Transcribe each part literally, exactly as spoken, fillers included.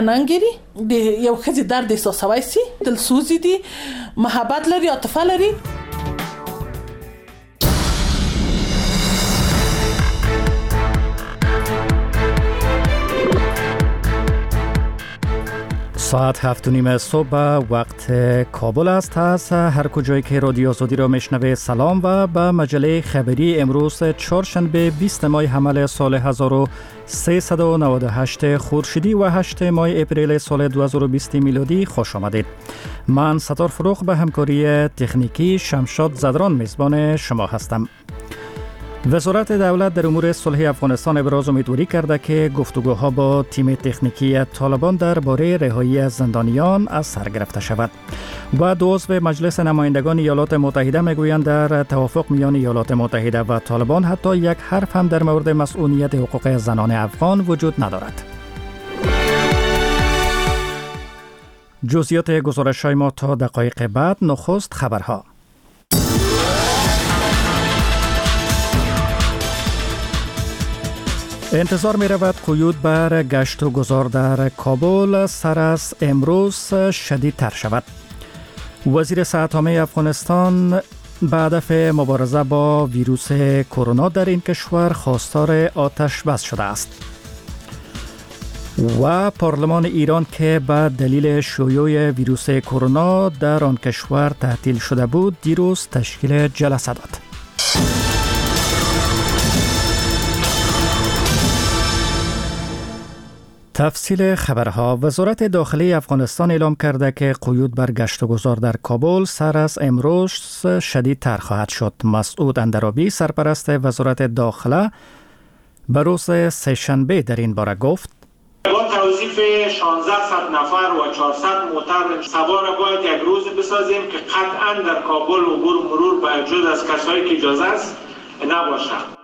ننګری د یو خزي درد احساسوي سي دل سوزي دي محبت لري عاطفه لري. ساعت هفت و نیم صبح وقت کابل است. از هر کجایی که رادیو آزادی را میشنوه سلام و به مجله خبری امروز چهارشنبه بیست ماه حمل سال هزار و سیصد و نود و هشت خورشیدی و هشت ماه اپریل سال دو هزار و بیست میلادی خوش آمدید. من ستار فروغ به همکاری تکنیکی شمشاد زدران میزبان شما هستم. وزارت دولت در امور صلح افغانستان ابراز امیدواری کرده که گفتگوها با تیم تکنیکی طالبان درباره رهایی زندانیان از سر گرفته شود. و دو عضو مجلس نمایندگان ایالات متحده میگویند در توافق میان ایالات متحده و طالبان حتی یک حرف هم در مورد مسئولیت حقوق زنان افغان وجود ندارد. جزئیات گزارش‌های ما تا دقایق بعد. نخست خبرها. انتظار می رود قیود بر گشت و گذار در کابل سر از امروز شدیدتر شود. وزیر صحت عامه افغانستان به هدف مبارزه با ویروس کرونا در این کشور خواستار آتش بس شده است. و پارلمان ایران که به دلیل شیوع ویروس کرونا در آن کشور تعطیل شده بود دیروز تشکیل جلسه داد. تفصیل خبرها. وزارت داخلی افغانستان اعلام کرده که قیود بر گشت و گذار در کابل سر از امروز شدیدتر خواهد شد. مسعود اندرابی سرپرست وزارت داخله به روز سه‌شنبه در این باره گفت: با توظیف شانزده صد نفر و چهارصد موتر سوار باید یک روز بسازیم که قطعا در کابل عبور و مرور با وجود از کسایی که اجازه است نباشد.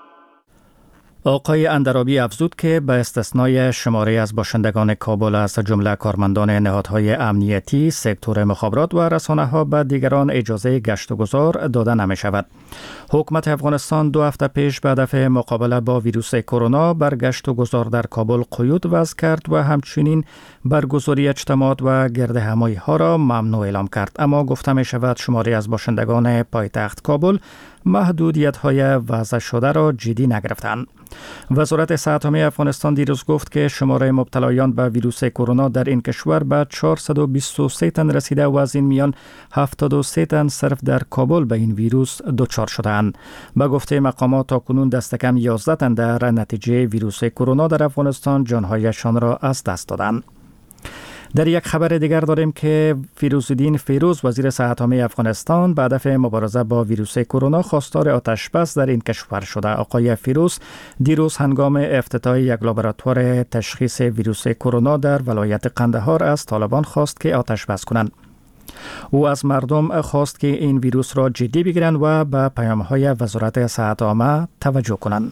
آقای اندرابی افزود که به استثنای شماره از باشندگان کابل از جمله کارمندان نهادهای امنیتی، سکتور مخابرات و رسانه‌ها به دیگران اجازه گشت و گذار داده نمی شود. حکومت افغانستان دو هفته پیش به هدف مقابله با ویروس کرونا بر گشت و گذار در کابل قیود وضع کرد و همچنین برگزاری اجتماعات و گردهمایی‌ها را ممنوع اعلام کرد. اما گفته می شود شماره از باشندگان پایتخت کابل محدودیت‌های وضع شده را جدی نگرفتند. وزارت صحت عامه افغانستان دیروز گفت که شماره مبتلایان به ویروس کرونا در این کشور به چهارصد و بیست و سه تن رسیده و از این میان هفتاد و سه تن صرف در کابل به این ویروس دچار شدند. به گفته مقامات تاکنون دست کم یازده تن در نتیجه ویروس کرونا در افغانستان جانهایشان را از دست دادند. در یک خبر دیگر داریم که فیروزالدین فیروز وزیر صحت عامه افغانستان به هدف مبارزه با ویروس کرونا خواستار آتش بس در این کشور شده. آقای فیروز دیروز هنگام افتتاح یک لابراتوار تشخیص ویروس کرونا در ولایت قندهار از طالبان خواست که آتش بس کنند. او از مردم خواست که این ویروس را جدی بگیرند و به پیام‌های وزارت صحت عامه توجه کنند.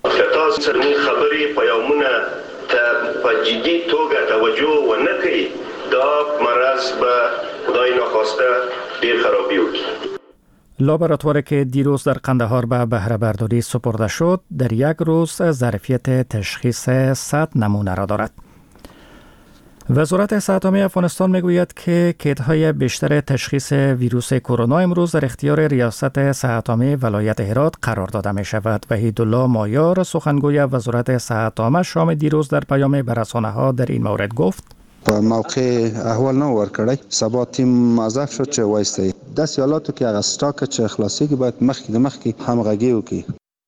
خبری پیامونه په جدي توګه توجه ونه کوي دا مرض به خدای ناخواسته ډیر خرابي وکړي. لابراتواری که دیروز در قندهار به بهره برداری سپرده شد در یک روز ظرفیت تشخیص صد نمونه را دارد. وزارت صحت عامه افغانستان میگوید که کیت‌های بیشتر تشخیص ویروس کرونا امروز در اختیار ریاست صحت عامه ولایت هرات قرار داده می شود. وحیدالله مایار سخنگوی وزارت صحت عامه شام دیروز در پیام به رسانه‌ها در این مورد گفت: په موقع احوال نه ورکړی سبا تیم موظف شد چې وایسته د سیالاتو کې هغه سټاک چې خلاصي کې باید مخکې د مخکې همغږي وکړي.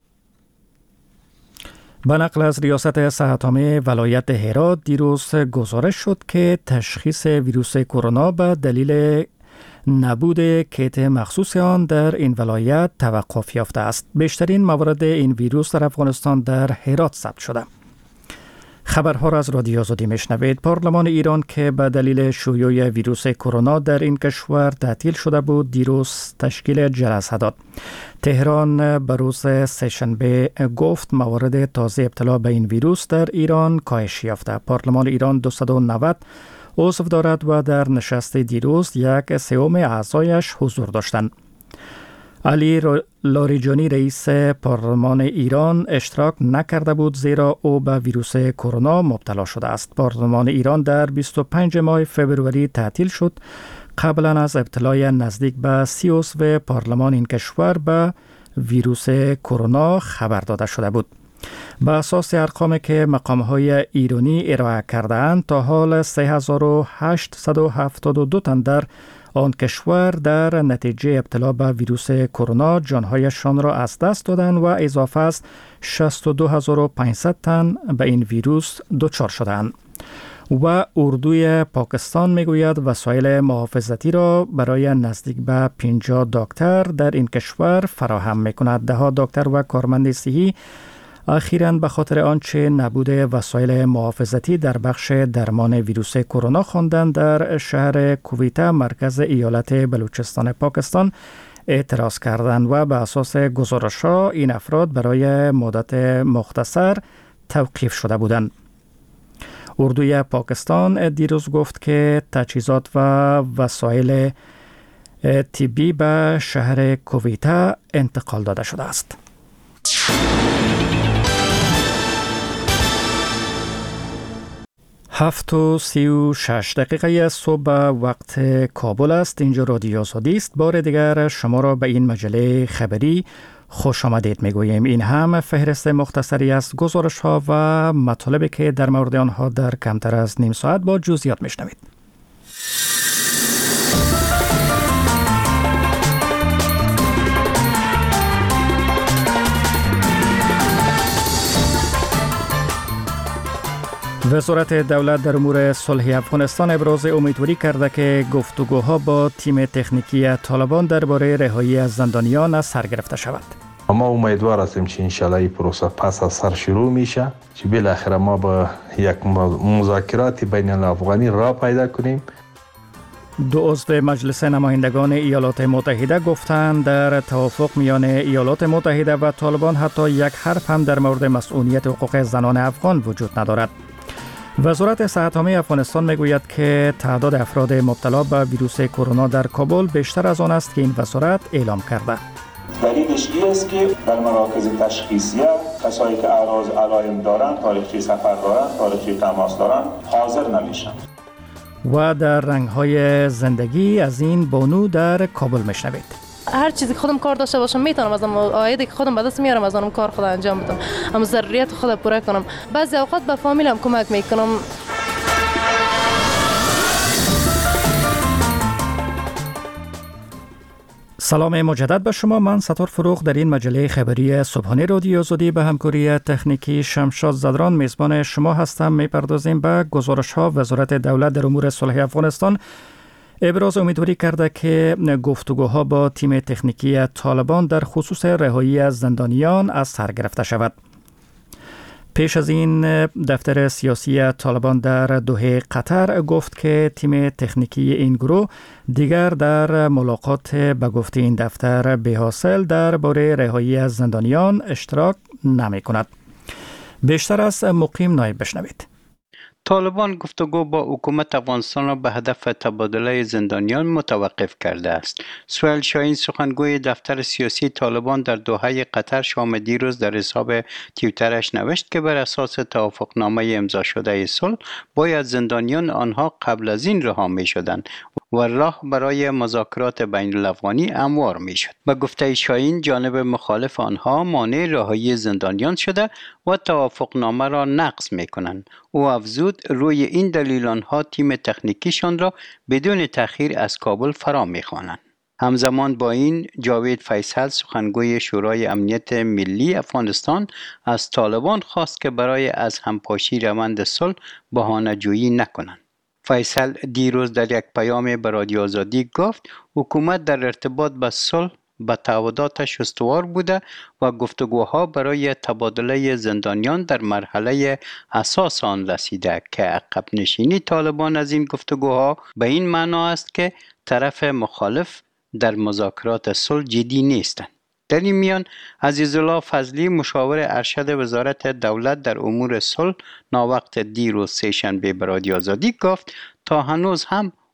به نقل از ریاست صحت عامه ولایت هرات دیروز گزارش شد که تشخیص ویروس کرونا به دلیل نبود کیت مخصوص آن در این ولایت توقف یافته است. بیشترین موارد این ویروس در افغانستان در هرات ثبت شده. خبرها را از رادیو آزادی میشنوید. پارلمان ایران که به دلیل شیوع ویروس کرونا در این کشور تعطیل شده بود دیروز تشکیل جلسه داد. تهران به روز سه‌شنبه گفت موارد تازه ابتلا به این ویروس در ایران کاهش یافته. پارلمان ایران دویست و نود عضو دارد و در نشست دیروز یک سوم اعضایش حضور داشتند. علی لاریجانی رئیس پارلمان ایران اشتراک نکرده بود زیرا او به ویروس کرونا مبتلا شده است. پارلمان ایران در بیست و پنجم ماه فوریه تعطیل شد قبلا از ابتلای نزدیک به سی عضو پارلمان این کشور به ویروس کرونا خبر داده شده بود. به اساس ارقامی که مقام‌های ایرانی ارائه کرده‌اند تا حال سه هزار و هشتصد و هفتاد و دو تن در آن کشور در نتیجه ابتلا به ویروس کرونا جانهایشان را از دست دادند و اضافه از شصت و دو هزار و پانصد تن به این ویروس دچار شدند. و اردوی پاکستان میگوید وسایل محافظتی را برای نزدیک به پنجاه دکتر در این کشور فراهم میکند. ده ها دکتر و کارمند صحی اخیراً به خاطر آنچه نبود وسایل محافظتی در بخش درمان ویروس کرونا خواندند در شهر کویتا مرکز ایالت بلوچستان پاکستان اعتراض کردند و به اساس گزارش‌ها این افراد برای مدت مختصر توقیف شده بودند. اردوی پاکستان دیروز گفت که تجهیزات و وسایل طبی به شهر کویتا انتقال داده شده است. هفت و سی و شش دقیقه صبح وقت کابل است. اینجا رادیو آزادی است. بار دیگر شما را به این مجله خبری خوش آمدید میگوییم. این هم فهرست مختصری از گزارش ها و مطالبی که در مورد آنها در کمتر از نیم ساعت با جزئیات میشنوید. وزارت دولت در امور صلح افغانستان ابراز امیدواری کرده که گفتگوها با تیم تکنیکی طالبان درباره رهایی از زندانیان از سر گرفته شود. ما امیدوار هستیم که انشالله این پروسه پس از سر شروع میشه، که بالاخره ما با یک مذاکرات بین الافغانی را پیدا کنیم. دو عضو مجلس نمایندگان ایالات متحده گفتند در توافق میان ایالات متحده و طالبان حتی یک حرف هم در مورد مسئولیت حقوق زنان افغان وجود ندارد. وزارت صحت عامه افغانستان میگوید که تعداد افراد مبتلا به ویروس کرونا در کابل بیشتر از آن است که این وزارت اعلام کرده. دلیلش این است که در مراکز تشخیصیه کسایی که اعراض علائم دارند، تاریخچه سفر دارند، تاریخچه تماس دارند، حاضر نمیشن. و در رنگ‌های زندگی از این بانو در کابل میشنوید. هر چیزی که خودم کار داشته باشم میتونم از اون عایدی که خودم به دست میارم از اون کار خود انجام بدم، اما ضروریات خود پوره کنم. بعضی اوقات به فامیلم کمک میکنم. سلام مجدد به شما. من ستار فروغ در این مجله خبری صبحانه رادیو آزادی به همکاری تکنیکی شمشاد زدران میزبان شما هستم. میپردازیم به گزارش ها. وزارت دولت در امور صلح افغانستان ابراز امیدواری کرده که گفتگوها با تیم تکنیکی طالبان در خصوص رهایی از زندانیان از سر گرفته شود. پیش از این دفتر سیاسی طالبان در دوحه قطر گفت که تیم تکنیکی این گروه دیگر در ملاقات به گفته این دفتر بی‌حاصل درباره رهایی از زندانیان اشتراک نمی کند. بیشتر از مقیم نایب بشنوید. طالبان گفتگو با حکومت افغانستان را به هدف تبادله زندانیان متوقف کرده است. سهیل شاهین سخنگوی دفتر سیاسی طالبان در دوحه قطر شام دیروز در حساب توییترش نوشت که بر اساس توافقنامه امضا شده صلح باید زندانیان آنها قبل از این رها می شدند و راه برای مذاکرات بین الافغانی هموار می شد. به گفته شاهین جانب مخالف آنها مانع رهایی زندانیان شده و توافقنامه را نقض می کنند. او افزود روی این دلیل آنها تیم تکنیکیشان را بدون تأخیر از کابل فرا می خوانند. همزمان با این جاوید فیصل سخنگوی شورای امنیت ملی افغانستان از طالبان خواست که برای از همپاشی روند صلح بهانه‌جویی نکنند. فیصل دیروز در یک پیام به رادیو آزادی گفت حکومت در ارتباط با صلح به تعهداتش استوار بوده و گفتگوها برای تبادله زندانیان در مرحله اساس آن رسیده که عقب نشینی طالبان از این گفتگوها به این معنا است که طرف مخالف در مذاکرات صلح جدی نیستند. در این میان عزیزالله فضلی مشاور ارشد وزارت دولت در امور صلح ناوقت دیروز سه‌شنبه به رادیو آزادی گفت تا هنوز هم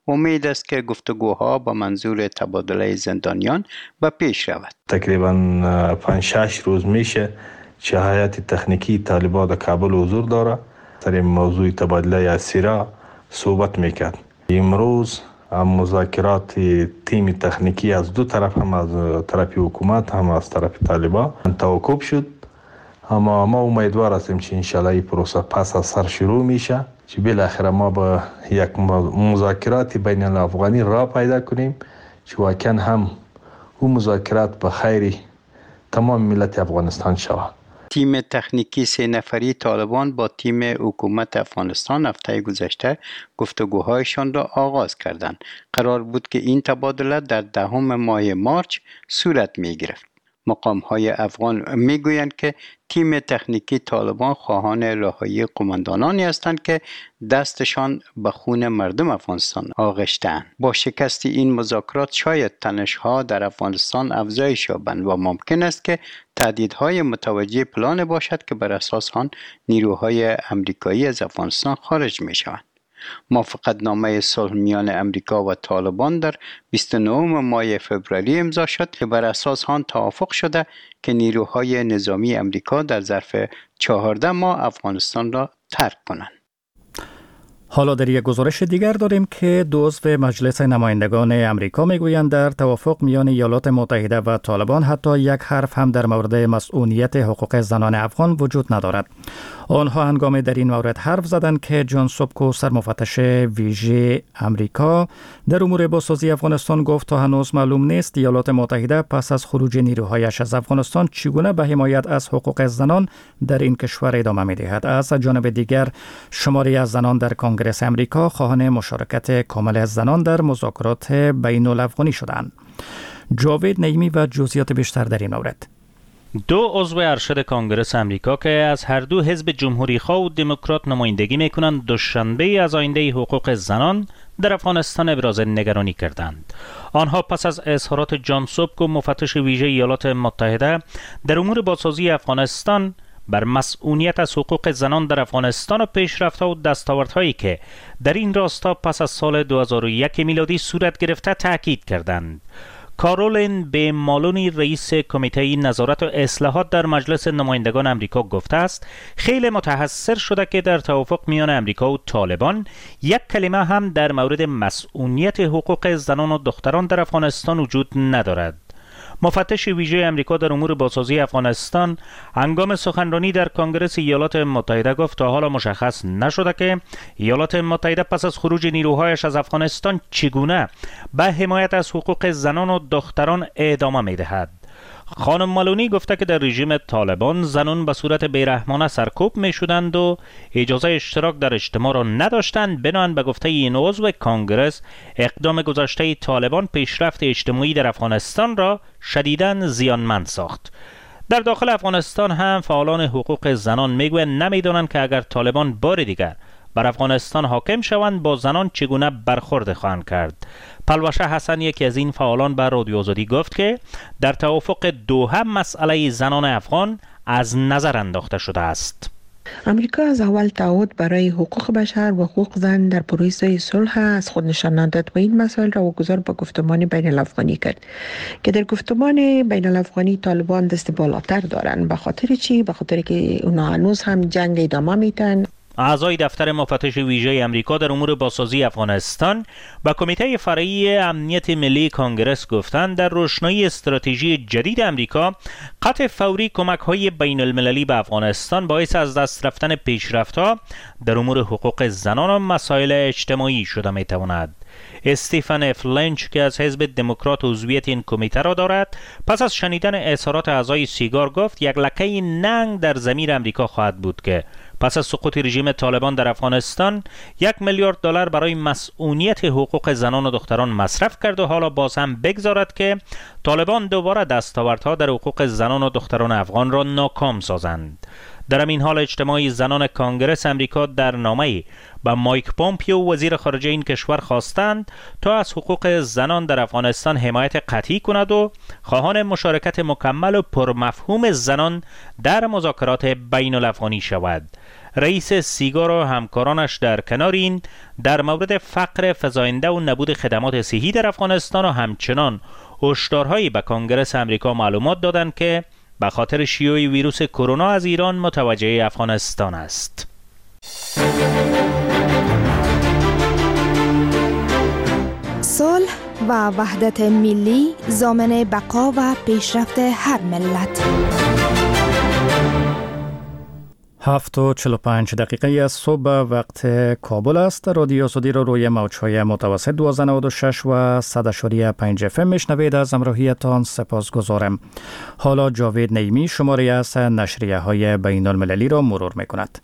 امید است که گفتگوها با منظور تبادله زندانیان به پیش رود. تقریبا پنج شش روز میشه که هیئت تکنیکی طالبان در کابل حضور داره، سر این موضوع تبادله اسیرا صحبت میکرد. امروز مذاکرات تیم تکنیکی از دو طرف، هم از طرف حکومت هم از طرف طالبان توقف شد، اما ما امیدوار هستیم که انشالله این پروسه پس از سر شروع میشه، که بالاخره ما با یک مذاکرات بین الافغانی را پیدا کنیم که واقعا هم اون مذاکرات به خیر تمام ملت افغانستان شود. تیم تکنیکی سه نفری طالبان با تیم حکومت افغانستان هفته گذشته گفتگوهایشان را آغاز کردند. قرار بود که این تبادله در دهم ماه مارچ صورت می گرفت. مقام های افغان می گویند که تیم تکنیکی طالبان خواهان رهایی قماندانانی هستند که دستشان به خون مردم افغانستان آغشته‌اند. با شکست این مذاکرات شاید تنش‌ها در افغانستان افزایش یابند و ممکن است که تهدیدهای متوجه پلان باشد که بر اساس آن نیروهای آمریکایی از افغانستان خارج می‌شوند. موافقتنامه صلح میان امریکا و طالبان در بیست و نهم ماه فوریه امضا شد که بر اساس آن توافق شده که نیروهای نظامی امریکا در ظرف چهارده ماه افغانستان را ترک کنند. حالا در یک گزارش دیگر داریم که دو عضو مجلس نمایندگان امریکا میگویند در توافق میان ایالات متحده و طالبان حتی یک حرف هم در مورد مسئولیت حقوق زنان افغان وجود ندارد. آنها هنگام در این مورد حرف زدند که جان سوبکو سرمفتش ویژه امریکا در امور بازسازی افغانستان گفت تا هنوز معلوم نیست ایالات متحده پس از خروج نیروهایش از افغانستان چگونه به حمایت از حقوق زنان در این کشور ادامه می‌دهد. از جانب دیگر شماری از زنان در کنگره امریکا خواهان مشارکت کامل از زنان در مذاکرات بین الافغانی شدند. جاوید نعیمی و جزئیات بیشتر در این مورد. دو عضو ارشد کانگرس امریکا که از هر دو حزب جمهوری‌خواه و دموکرات نمایندگی می‌کنند دوشنبه از آینده حقوق زنان در افغانستان ابراز نگرانی کردند. آنها پس از اظهارات جان سوبکو مفتش ویژه ایالات متحده در امور بازسازی افغانستان بر مسئولیت از حقوق زنان در افغانستان و پیشرفت‌ها و دستاوردهایی که در این راستا پس از سال دو هزار و یک میلادی صورت گرفته تاکید کردند. کارولین به مالونی رئیس کمیته نظارت و اصلاحات در مجلس نمایندگان امریکا گفته است خیلی متحسر شده که در توافق میان امریکا و طالبان یک کلمه هم در مورد مسئولیت حقوق زنان و دختران در افغانستان وجود ندارد. مفتش ویژه امریکا در امور بازسازی افغانستان هنگام سخنرانی در کنگره ایالات متحده گفت تا حالا مشخص نشده که ایالات متحده پس از خروج نیروهایش از افغانستان چگونه به حمایت از حقوق زنان و دختران ادامه می‌دهد. خانم مالونی گفته که در رژیم طالبان زنان به صورت بیرحمانه سرکوب می شدند و اجازه اشتراک در اجتماع را نداشتند. بنابراین به گفته این عضو کانگرس اقدام گذشته طالبان پیشرفت اجتماعی در افغانستان را شدیداً زیانمند ساخت. در داخل افغانستان هم فعالان حقوق زنان میگویند نمیدانند که اگر طالبان بار دیگر بر افغانستان حاکم شوند با زنان چگونه برخورد خواهند کرد. پلوشه حسن یکی از این فعالان به رادیو آزادی گفت که در توافق دوحه مسئله زنان افغان از نظر انداخته شده است. امریکا از اول تعهد برای حقوق بشر و حقوق زن در پروسه صلح از خود نشان داد و این مسائل را واگذار به گفتمان بین الافغانی کرد که در گفتمان بین الافغانی طالبان دست بالاتر دارند. به خاطر چی؟ به خاطر که اونا هنوز هم جنگ ادامه میدن. اعضای دفتر مفتش ویژه امریکا در امور بازسازی افغانستان با کمیته فرعی امنیت ملی کانگرس گفتند در روشنایی استراتژی جدید امریکا قطع فوری کمک‌های بین المللی به افغانستان باعث از دست رفتن پیشرفت‌ها در امور حقوق زنان و مسائل اجتماعی شده می‌تواند. استیفن اف لنچ که از حزب دموکرات عضویت این کمیته را دارد پس از شنیدن اظهارات اعضای سیگار گفت یک لکه ننگ در ضمیر امریکا خواهد بود که پس از سقوط رژیم طالبان در افغانستان یک میلیارد دلار برای مسئولیت حقوق زنان و دختران مصرف کرد و حالا باز هم بگذارد که طالبان دوباره دستاوردها در حقوق زنان و دختران افغان را ناکام سازند. در این حال اجتماع زنان کانگرس امریکا در نامه‌ای با مایک پومپیو وزیر خارجه این کشور خواستند تا از حقوق زنان در افغانستان حمایت قطعی کند و خواهان مشارکت مکمل و پرمفهوم زنان در مذاکرات بین الافغانی شود. رئیس سیگار و همکارانش در کنار این در مورد فقر فزاینده و نبود خدمات صحی در افغانستان و همچنان هشدارهایی به کنگره امریکا معلومات دادند که به خاطر شیوع ویروس کرونا از ایران متوجه افغانستان است. صلح و وحدت ملی ضامن بقا و پیشرفت هر ملت. هفت و چل و پنج دقیقه از صبح وقت کابل است. رادیو سودی رو روی موج‌های متوسط دویست و نود و شش و صد و پنج اف ام میشنوید. از همراهیتان سپاسگزارم. حالا جاوید نیمی شماره از نشریه های بین المللی را مرور میکند.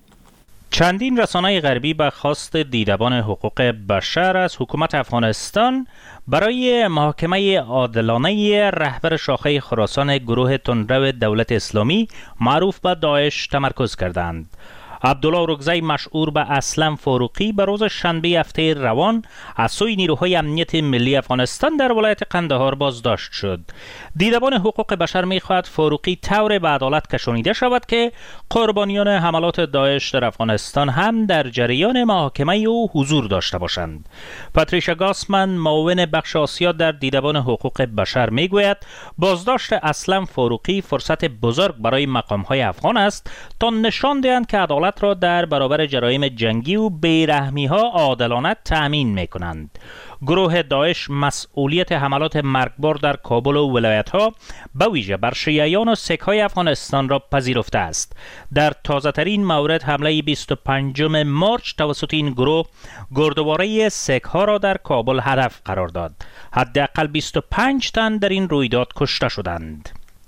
چندین رسانه غربی به خواست دیدبان حقوق بشر از حکومت افغانستان برای محاکمه عادلانه رهبر شاخه خراسان گروه تندرو دولت اسلامی معروف به داعش تمرکز کردند. عبدالله رکزی مشهور به اسلم فاروقی به روز شنبه هفته روان از سوی نیروهای امنیت ملی افغانستان در ولایت قندهار بازداشت شد. دیدبان حقوق بشر می‌خواهد فاروقی طور به عدالت کشانیده شود که قربانیان حملات داعش در افغانستان هم در جریان محاکمه او حضور داشته باشند. پاتریشا گاسمن معاون بخش آسیا در دیدبان حقوق بشر میگوید بازداشت اسلم فاروقی فرصت بزرگ برای مقام‌های افغان است تا نشان دهند که عدالت را در برابر جرایم جنگی و بیرحمی‌ها عادلانه تأمین می‌کنند. گروه داعش مسئولیت حملات مرگبار در کابل و ولایت‌ها به ویژه بر شیعیان و سیک‌های افغانستان را پذیرفته است. در تازه‌ترین مورد حمله بیست و پنجم مارچ توسط این گروه گردواره سیک‌ها را در کابل هدف قرار داد. حداقل بیست و پنج تن در این رویداد کشته شدند.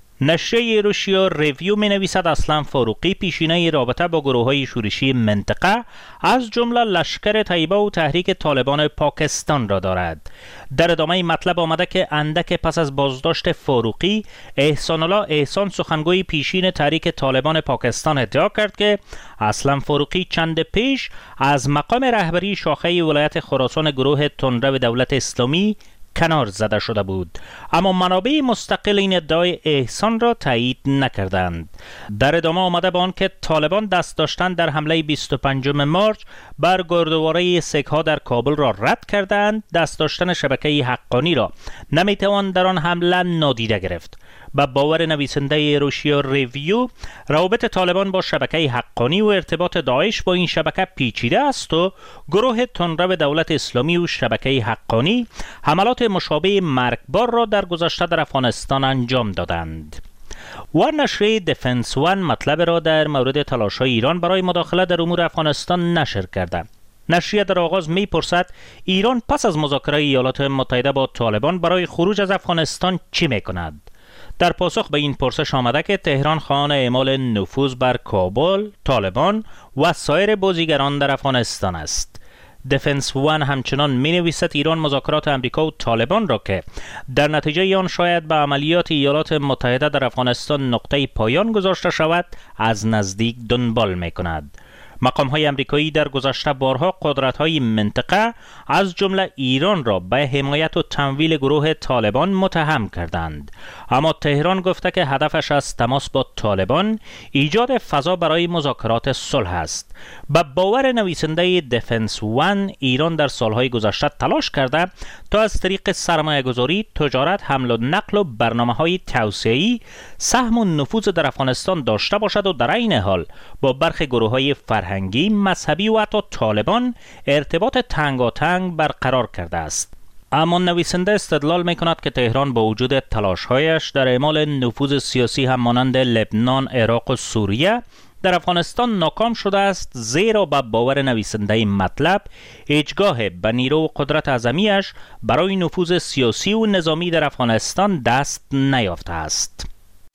نشریه روسیا ریویو می نویسد اسلم فاروقی پیشینه رابطه با گروه های شورشی منطقه از جمله لشکر طیبه و تحریک طالبان پاکستان را دارد. در ادامه مطلب آمده که اندک پس از بازداشت فاروقی احسان الله احسان سخنگوی پیشین تحریک طالبان پاکستان ادعا کرد که اسلم فاروقی چند پیش از مقام رهبری شاخه ولایت خراسان گروه تندرو دولت اسلامی کنار زده شده بود، اما منابع مستقل این ادعای احسان را تایید نکردند. در ادامه آمده به آن که طالبان دست داشتن در حمله بیست و پنجم مارچ بر گردواره سیک‌ها در کابل را رد کردند، دست داشتن شبکه حقانی را نمیتوان در آن حمله نادیده گرفت. با باور نویسنده روسیا ریویو، روابط طالبان با شبکه حقانی و ارتباط داعش با این شبکه پیچیده است و گروه تندرو دولت اسلامی و شبکه حقانی حملات مشابه مرگبار را در گذشته در افغانستان انجام دادند. و نشریه دفنس وان مطلب را در مورد تلاش‌های ایران برای مداخله در امور افغانستان نشر کرده. نشریه در آغاز می پرسد ایران پس از مذاکره ایالات متحده با طالبان برای خروج از افغانستان چی می کند؟ در پاسخ به این پرسش آمده که تهران خواهان اعمال نفوذ بر کابل، طالبان و سایر بازیگران در افغانستان است. دفنس وان همچنان می نویسد ایران مذاکرات امریکا و طالبان را که در نتیجه آن شاید به عملیات ایالات متحده در افغانستان نقطه پایان گذاشته شود از نزدیک دنبال می کند. مقام های امریکایی در گذشته بارها قدرت های منطقه از جمله ایران را به حمایت و تمویل گروه طالبان متهم کردند، اما تهران گفته که هدفش از تماس با طالبان ایجاد فضا برای مذاکرات صلح است. به باور نویسنده دفنس وان، ایران در سالهای گذشته تلاش کرده تا از طریق سرمایه گذاری، تجارت، حمل و نقل و برنامه های توسعه‌ای سهم و نفوذ در افغانستان داشته باشد و در این حال با برخی گروه های فرهنگی، مذهبی و حتی طالبان ارتباط تنگاتنگ برقرار کرده است. اما نویسنده استدلال می کند که تهران با وجود تلاش‌هایش در اعمال نفوذ سیاسی هم مانند لبنان، عراق و سوریه در افغانستان ناکام شده است، زیرا با باور نویسنده مطلب هیچگاه به نیرو و قدرت اعظمیش برای نفوذ سیاسی و نظامی در افغانستان دست نیافته است.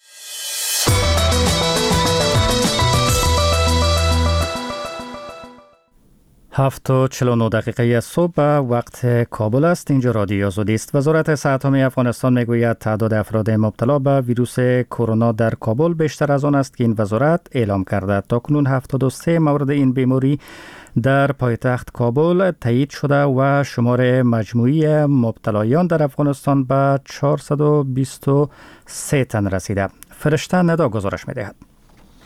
هفت و چل و نه دقیقه صبح وقت کابل است. اینجا رادیو آزادی است. وزارت صحت عامه افغانستان میگوید تعداد افراد مبتلا به ویروس کرونا در کابل بیشتر از آن است که این وزارت اعلام کرده. تاکنون هفتاد و سه مورد این بیماری در پایتخت کابل تایید شده و شمار مجموعی مبتلایان در افغانستان به چهارصد و بیست و سه تن رسیده. فرشته ندا گزارش می‌دهد.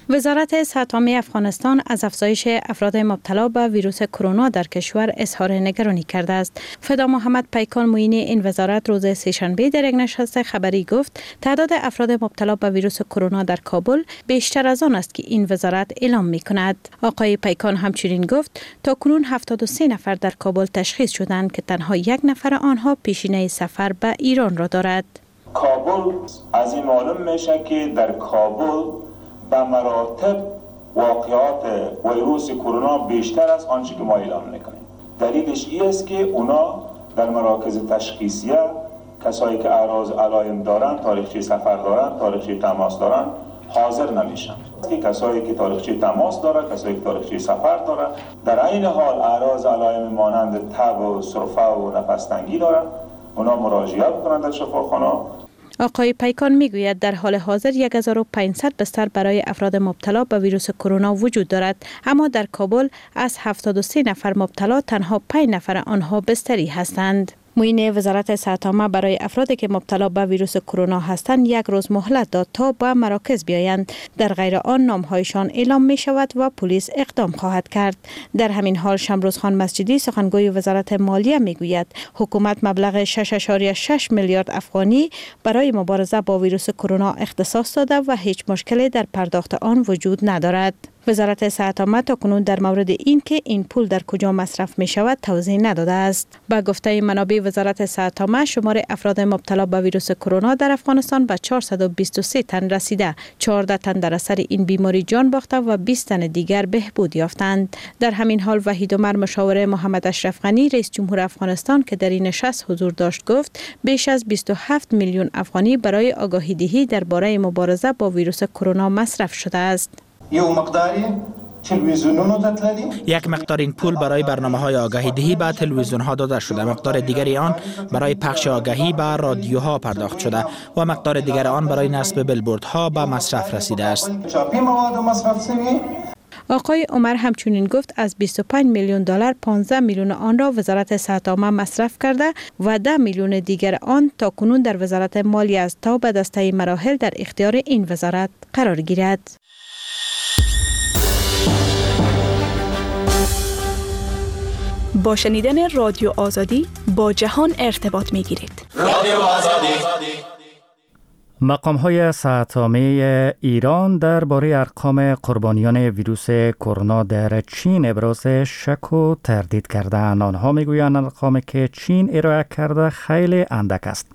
وزارت صحت عامه افغانستان از افزایش افراد مبتلا به ویروس کرونا در کشور اظهار نگرانی کرده است. فدا محمد پیکان معین این وزارت روز سه‌شنبه در یک نشست خبری گفت تعداد افراد مبتلا به ویروس کرونا در کابل بیشتر از آن است که این وزارت اعلام می کند. آقای پیکان همچنین گفت تا کنون هفتاد و سه نفر در کابل تشخیص شدند که تنها یک نفر آنها پیشینه سفر به ایران را دارد. کابل از این معلوم میشه که در کابل به مراتب واقعات ویروس کرونا بیشتر از آنچه که ما اعلام میکنیم. دلیلش این است که اونا در مراکز تشخیصیه کسایی که اعراض علائم دارن، تاریخچه سفر دارن، تاریخچه تماس دارن حاضر نمیشن. کسایی که تاریخچه تماس دارن، کسایی که تاریخچه سفر دارن، در عین حال اعراض علائم مانند تب و سرفه و نفس تنگی دارن، اونا مراجعه کنند در شفاخانه. آقای پیکان میگوید در حال حاضر یک هزار و پانصد بستر برای افراد مبتلا به ویروس کرونا وجود دارد، اما در کابل از هفتاد و سه نفر مبتلا تنها پنج نفر آنها بستری هستند. معین وزارت صحت عامه برای افرادی که مبتلا به ویروس کرونا هستند یک روز مهلت داد تا به مراکز بیایند. در غیر آن نامهایشان اعلام می شود و پلیس اقدام خواهد کرد. در همین حال شمروز خان مسجدی سخنگوی وزارت مالیه می گوید حکومت مبلغ شش و شش میلیارد افغانی برای مبارزه با ویروس کرونا اختصاص داده و هیچ مشکلی در پرداخت آن وجود ندارد. وزارت صحت عامه تاکنون در مورد این که این پول در کجا مصرف می شود توضیح نداده است. با گفته منابع وزارت صحت عامه شمار افراد مبتلا به ویروس کرونا در افغانستان به چهارصد و بیست و سه تن رسیده. چهارده تن در اثر این بیماری جان باخته و بیست تن دیگر بهبود یافتند. در همین حال وحید عمر مشاور محمد اشرف غنی رئیس جمهور افغانستان که در این نشست حضور داشت گفت بیش از بیست و هفت میلیون افغانی برای آگاهی دهی درباره مبارزه با ویروس کرونا مصرف شده است. یو مقداری تلویزیونونو دادلی یک مقدار این پول برای برنامه‌های آگاهی دهی به تلویزیون‌ها داده شده، مقدار دیگری آن برای پخش آگاهی به رادیوها پرداخت شده و مقدار دیگر آن برای نصب بیلبوردها به مصرف رسیده است. چاپی مواد مصرف شوی. آقای عمر همچنین گفت از بیست و پنج میلیون دلار پانزده میلیون آن را وزارت صحت عامه مصرف کرده و ده میلیون دیگر آن تا کنون در وزارت مالیه است تا به دسته مراحل در اختیار این وزارت قرار گیرد. با شنیدن رادیو آزادی با جهان ارتباط می گیرید. رادیو آزادی. مقام های صحت عامه ایران درباره ارقام قربانیان ویروس کرونا در چین ابراز شک و تردید کردند. آنها میگویند ارقامی که چین ارائه کرده خیلی اندک است.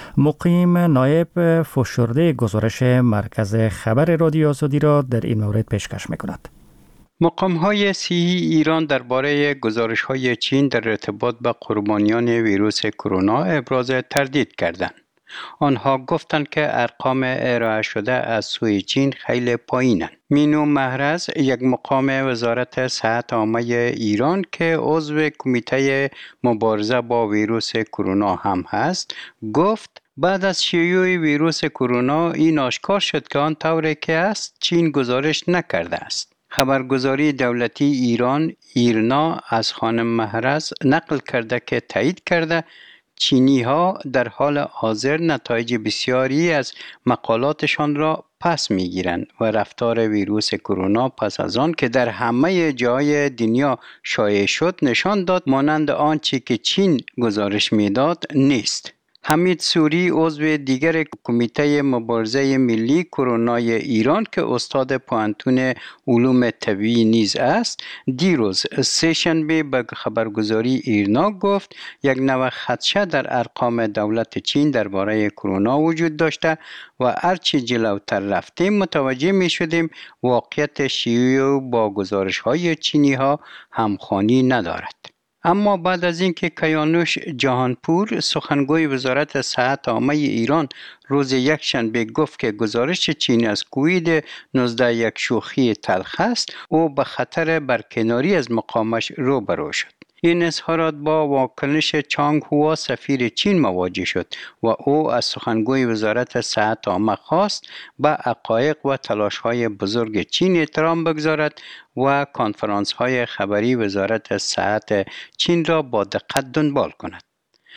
مقیم نایب فشرده گزارش مرکز خبر رادیو آزادی را در این مورد پیشکش میکند. مقام‌های صحی ایران درباره گزارش‌های چین در ارتباط با قربانیان ویروس کرونا ابراز تردید کردند. آنها گفتند که ارقام ارائه شده از سوی چین خیلی پایینند. مینو مهرز، یک مقام وزارت صحت عامه ایران که عضو کمیته مبارزه با ویروس کرونا هم هست، گفت بعد از شیوع ویروس کرونا این آشکار شد که آن طوری که است چین گزارش نکرده است. خبرگزاری دولتی ایران ایرنا از خانم مهرز نقل کرده که تایید کرده چینی ها در حال حاضر نتایج بسیاری از مقالاتشان را پس می گیرند و رفتار ویروس کرونا پس از آن که در همه جای دنیا شایع شد نشان داد مانند آنچه که چین گزارش می داد نیست. حمید سوری عضو دیگر کمیته مبارزه ملی کرونای ایران که استاد پوهنتون علوم طبیعی نیز است دیروز سه‌شنبه به خبرگزاری ایرنا گفت یک نوع خدشه در ارقام دولت چین درباره کرونا وجود داشته و هرچی جلوتر رفتیم متوجه می شدیم واقعیت شیوع با گزارش های چینی ها همخوانی ندارد. اما بعد از اینکه کیانوش جهانپور سخنگوی وزارت صحت عامه ایران روز یکشنبه گفت که گزارش چین از کووید نوزده یک شوخی تلخ است، او به خطر برکناری از مقامش روبرو شد. این اظهارات با واکنش چانگ هوا سفیر چین مواجه شد و او از سخنگوی وزارت صحت عامه خواست به حقایق و تلاش‌های بزرگ چین احترام بگذارد و کنفرانس‌های خبری وزارت صحت چین را با دقت دنبال کند.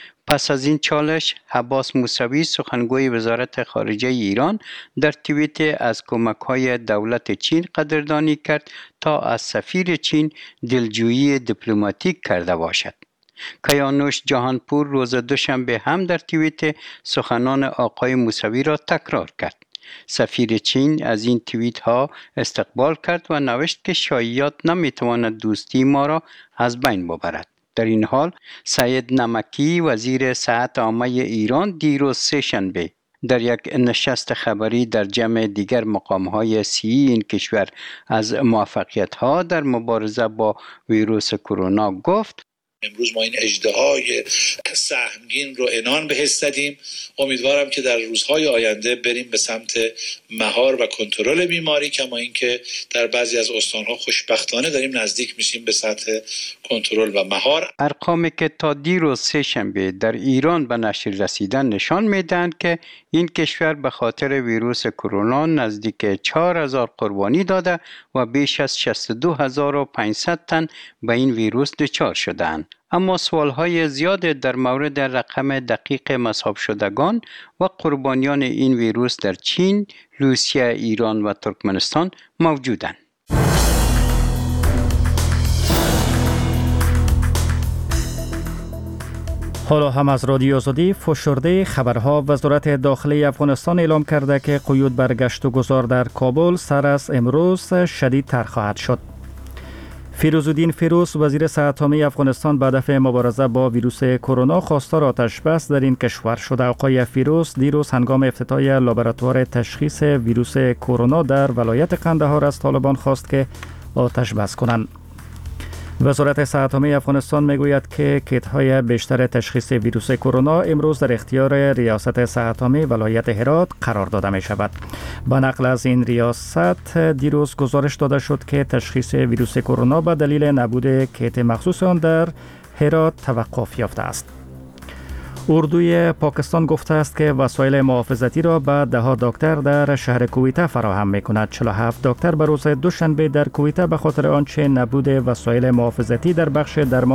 پس از این چالش، عباس موسوی سخنگوی وزارت خارجه ایران در توییت از کمک‌های دولت چین قدردانی کرد تا از سفیر چین دلجویی دیپلماتیک کرده باشد. کیانوش جهانپور روز دوشنبه هم در توییت سخنان آقای موسوی را تکرار کرد. سفیر چین از این توییت ها استقبال کرد و نوشت که شایعات نمیتواند دوستی ما را از بین ببرد. در این حال سید نمکی وزیر صحت عامه ایران دیروز سه شنبه در یک نشست خبری در جمع دیگر مقام‌های سیاسی این کشور از موفقیت‌ها در مبارزه با ویروس کرونا گفت: امروز ما این اژدهای سهمگین رو عنان بهش زدیم. امیدوارم که در روزهای آینده بریم به سمت مهار و کنترل بیماری، کما اینکه در بعضی از استان‌ها خوشبختانه داریم نزدیک میشیم به سطح کنترل و مهار. ارقامی که تا دیروز سه شنبه در ایران به نشر رسیدن نشان میدهند که این کشور به خاطر ویروس کرونا نزدیک چهار هزار قربانی داده و بیش از شصت و دو هزار و پانصد تن به این ویروس دچار شدند. اما سوالهای زیاد در مورد رقم دقیق مصاب شدگان و قربانیان این ویروس در چین، روسیه، ایران و ترکمنستان موجودند. حالا هم از رادیو آزادی فشرده خبرها. وزارت داخلی افغانستان اعلام کرده که قیود بر گشت و گذار در کابل سر از امروز شدیدتر خواهد شد. فیروزالدین فیروز وزیر صحت عامه افغانستان به هدف مبارزه با ویروس کرونا خواستار آتش بس در این کشور شد. آقای فیروز دیروز هنگام افتتاح لابراتوار تشخیص ویروس کرونا در ولایت قندهار از طالبان خواست که آتش بس کنند. وزارت صحت عامه افغانستان میگوید که کیت‌های بیشتر تشخیص ویروس کرونا امروز در اختیار ریاست صحت عامه ولایت هرات قرار داده می شود. با نقل از این ریاست دیروز گزارش داده شد که تشخیص ویروس کرونا به دلیل نبود کیت مخصوص آن در هرات توقف یافته است. اردوی پاکستان گفته است که وسایل محافظتی را به ده ها دکتر در شهر کویته فراهم می‌کند. چهل و هفت دکتر به روز دوشنبه در کویته به خاطر آنچه نبود وسایل محافظتی در بخش درمان